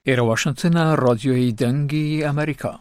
ئێرە واشنگتنە ڕادیۆی دەنگی ئەمریکا.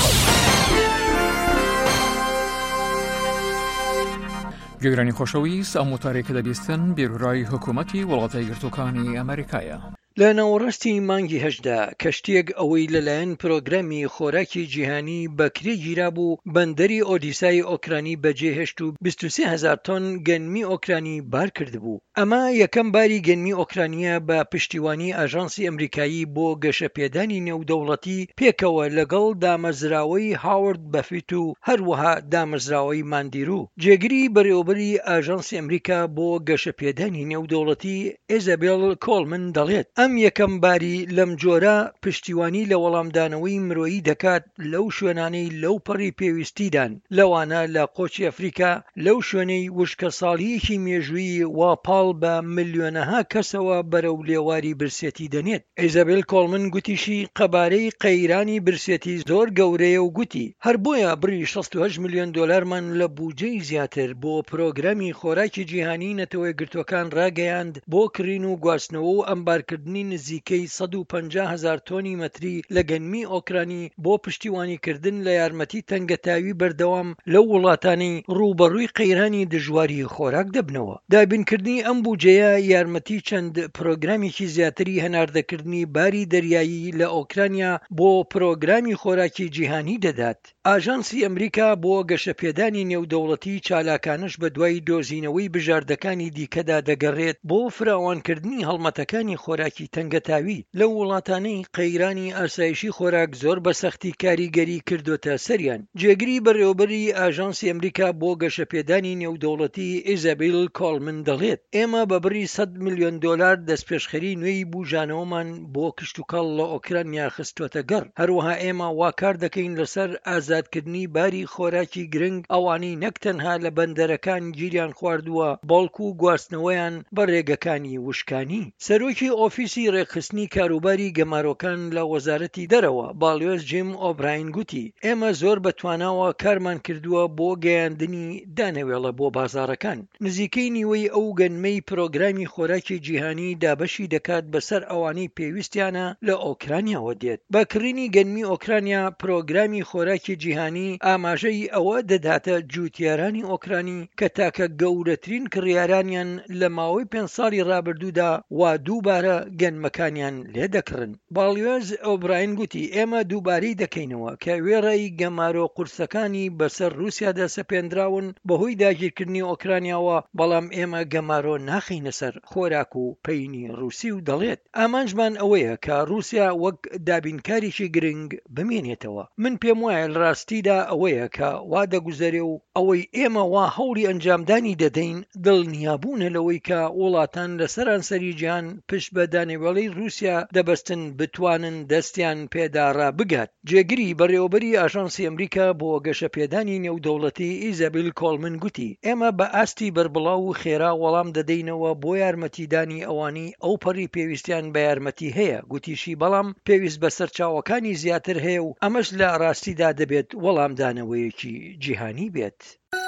گوێگرانی خۆشەویست، ئەم وتارێک کە دەبیستن بیرۆرای حکوومەتی وڵاتە یەکگرتووەکانی ئەمریکایە. لە ناوەڕاستی مانگی هەشدا کەشتێک ئەوەی لەلایەن پرۆگرامی خۆراکی جیهانی بەکرێ گیرابوو بەندەری ئۆدیسای ئۆکرانی بەجێهێشت و 23,000 تۆن گەنمی ئۆکرانی بار کردبوو. ئەمە یەکەم باری گەنمی ئۆکرانیە بە پشتیوانی ئاژانسی ئەمریکایی بۆ گەشەپێدانی نێودەوڵەتی پێکەوە لەگەڵ دامەزراوەی هاورد بەفیت و هەروەها دامەزراوەی ماندیرو. جێگیری بەڕێوەبەری ئاژانسی ئەمریکا بۆ گەشەپێدانی نێودەوڵەتی ئیزابێل کۆڵمن دەڵێت ئەم یەکەم باری لەم جۆرە پشتیوانی لە وەڵامدانەوەی مرۆیی دەکات لەو شوێنانەی لەو پەڕی پێویستیدان لەوانە لە قۆچی ئەفریقا لەو شوێنەی وشکە ساڵیەکی مێژووی واپاڵ بە ملیۆنەها کەسەوە بەرەو لێواری برسێتی دەنێت. ئیزابێل کۆڵمن گوتیشی قەبارەی قەیرانی برسێتی زۆر گەورەیە و گوتی هەر بۆیە بڕی 68 ملیۆن دۆلارمان لە بودجەی زیاتر بۆ پرۆگرامی خۆراکی جیهانی نەتەوە یەکگرتووەکان ڕاگەیاند بۆ کڕین و گواستنەوە و ئەمبارکردنی نزیکەی 150,000 تۆنی مەتری لە گەنمی ئۆکرانی بۆ پشتیوانیکردن لە یارمەتی تەنگەتاوی بەردەوام لەو وڵاتانی ڕوبەڕووی قەیرانی دژواری خۆراک دەبنەوە. دابینکردنی ئەم بودجەیە یارمەتی چەند پرۆگرامێکی زیاتری هەناردەکردنی باری دەریایی لە ئۆکرانیا بۆ پرۆگرامی خۆراکی جیهانی دەدات. ئاژانسی ئەمریکا بۆ گەشەپێدانی نێودەوڵەتی چالاکانش بە دوای دۆزینەوەی بژاردەکانی دیکەدا دەگەڕێت بۆ فراوانکردنی هەڵمەتەکانی خۆراکی تەنگەتاوی لە وڵاتانەی قەیرانی ئاسایشی خۆراک زۆر بە سەختی کاریگەری کردوتە سەریان. جێگری بەڕێوەبەری ئاژانسی ئەمریکا بۆ گەشەپێدانی نێودەوڵەتی ئیزابێل کۆڵمن دەڵێت ئێمە بە بڕی 100 ملیۆن دۆلار دەستپێشخەری نوێی بوژانەوەمان بۆ کشتوکەڵ لە ئۆکرانیا خستوتە گەڕ. هەروەها ئێمە واکار دەکەین لەسەر ئازادکردنی باری خۆراکی گرنگ ئەوانەی نەک تەنها لە بەندەرەکان گیریان خواردووە بەڵکو و گواستنەوەیان بە ڕێگەکانی وشکانی. سەرۆکی ئۆفیسی ڕێکخستنی کاروباری گەمارۆکان لە وەزارەتی دەرەوە باڵیۆز جیم ئۆبراین گوتی ئێمە زۆر بەتواناوە کارمان کردووە بۆ گەیاندنی دانەوێڵە بۆ بازاڕەکان. نزیکەی نیوەی ئەو گەنمەی پرۆگرامی خۆراکی جیهانی دابەشی دەکات بەسەر ئەوانەی پێویستیانە لە ئۆکرانیاوە دێت. بەکڕینی گەنمی ئۆکرانیا پرۆگرامی خۆراکی جیهانی ئاماژەی ئەوە دەداتە جوتیارانی ئۆکرانی کە تاکە گەورەترین کڕیارانیان لە ماوەی 5 ساڵی ڕابردوودا وا دووبارە گەنمەکانیان لێ دەکڕن. باڵیۆز ئۆبراین گوتی ئێمە دووبارەی دەکەینەوە کە وێڕەی گەمارۆ قورسەکانی بەسەر رووسیادا سەپێنراون بەهۆی داگیرکردنی ئۆکرانیاوە، بەڵام ئێمە گەمارۆ ناخینە سەر خۆراک و پەینی رووسی و دەڵێت ئامانجمان ئەوەیە کە رووسیا وەک دابینکاریی گرنگ بمێنێتەوە. من پێم وایە لە ڕاستیدا ئەوەیە کە وا دەگوزەرێ و ئەوەی ئێمە وا هەوڵی ئەنجامدانی دەدەین دڵنیابوونە لەوەی کە وڵاتان لە سەرانسەری جیهان پشت بە دانەوێڵەی رووسیا دەبەستن بتوانن دەستیان پێداڕا بگات. جێگری بەڕێوەبەری ئاژانسی ئەمریکا بۆ گەشەپێدانی نێودەوڵەتی ئیزابێل کۆڵمن گوتی ئێمە بە ئاستی بەربڵاو و خێرا وەڵام دەدەینەوە بۆ یارمەتیدانی ئەوانی ئەو پەڕی پێویستیان بە یارمەتی هەیە. گوتیشی بەڵام پێویست بە سەرچاوەکانی زیاتر هەیە و ئەمەش لە ڕاستیدا دەبێت وەڵامدانەوەیەکی جیهانی بێت.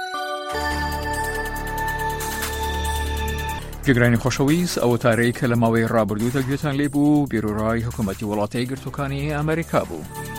گوێگرانی خۆشەویست، ئەو وتارەی کە لە ماوەی ڕابردوودا گوێتان لێبوو بیرۆرای حکوومەتی وڵاتە یەکگرتووەکانی ئەمریکا بوو.